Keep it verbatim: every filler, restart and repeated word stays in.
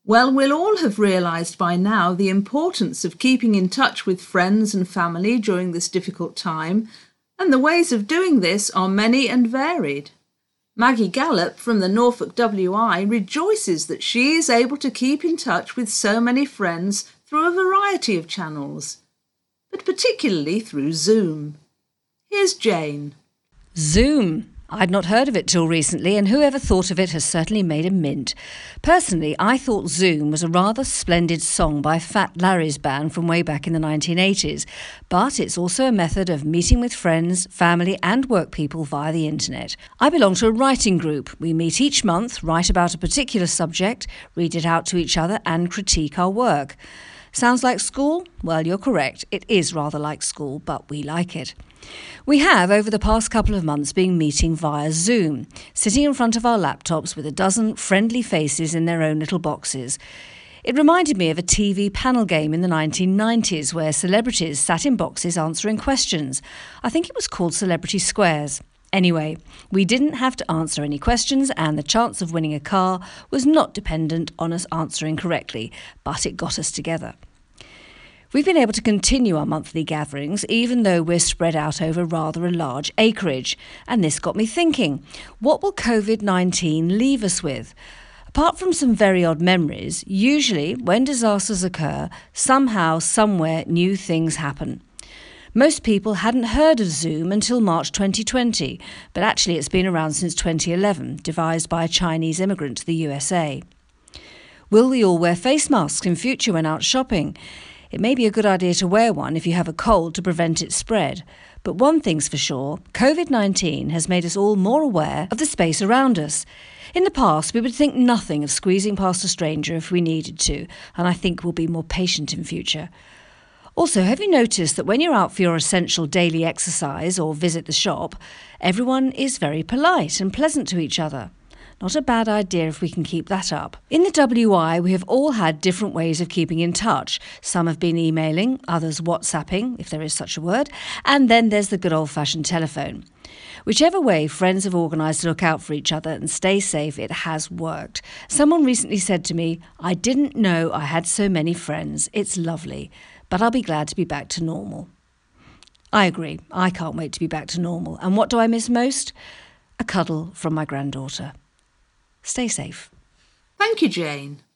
Well, we'll all have realised by now the importance of keeping in touch with friends and family during this difficult time, and the ways of doing this are many and varied. Maggie Gallop from the Norfolk W I rejoices that she is able to keep in touch with so many friends through a variety of channels, but particularly through Zoom. Here's Jane. Zoom. I'd not heard of it till recently, and whoever thought of it has certainly made a mint. Personally, I thought Zoom was a rather splendid song by Fat Larry's band from way back in the nineteen eighties, but it's also a method of meeting with friends, family and work people via the internet. I belong to a writing group. We meet each month, write about a particular subject, read it out to each other and critique our work. Sounds like school? Well, you're correct. It is rather like school, but we like it. We have, over the past couple of months, been meeting via Zoom, sitting in front of our laptops with a dozen friendly faces in their own little boxes. It reminded me of a T V panel game in the nineteen nineties where celebrities sat in boxes answering questions. I think it was called Celebrity Squares. Anyway, we didn't have to answer any questions, and the chance of winning a car was not dependent on us answering correctly, but it got us together. We've been able to continue our monthly gatherings even though we're spread out over rather a large acreage, and this got me thinking, what will covid nineteen leave us with? Apart from some very odd memories, usually when disasters occur, somehow, somewhere new things happen. Most people hadn't heard of Zoom until March twenty twenty, but actually it's been around since twenty eleven, devised by a Chinese immigrant to the U S A. Will we all wear face masks in future when out shopping? It may be a good idea to wear one if you have a cold to prevent its spread. But one thing's for sure, covid nineteen has made us all more aware of the space around us. In the past, we would think nothing of squeezing past a stranger if we needed to, and I think we'll be more patient in future. Also, have you noticed that when you're out for your essential daily exercise or visit the shop, everyone is very polite and pleasant to each other? Not a bad idea if we can keep that up. In the W I, we have all had different ways of keeping in touch. Some have been emailing, others WhatsApping, if there is such a word, and then there's the good old-fashioned telephone. Whichever way friends have organised to look out for each other and stay safe, it has worked. Someone recently said to me, "I didn't know I had so many friends. It's lovely, but I'll be glad to be back to normal." I agree. I can't wait to be back to normal. And what do I miss most? A cuddle from my granddaughter. Stay safe. Thank you, Jane.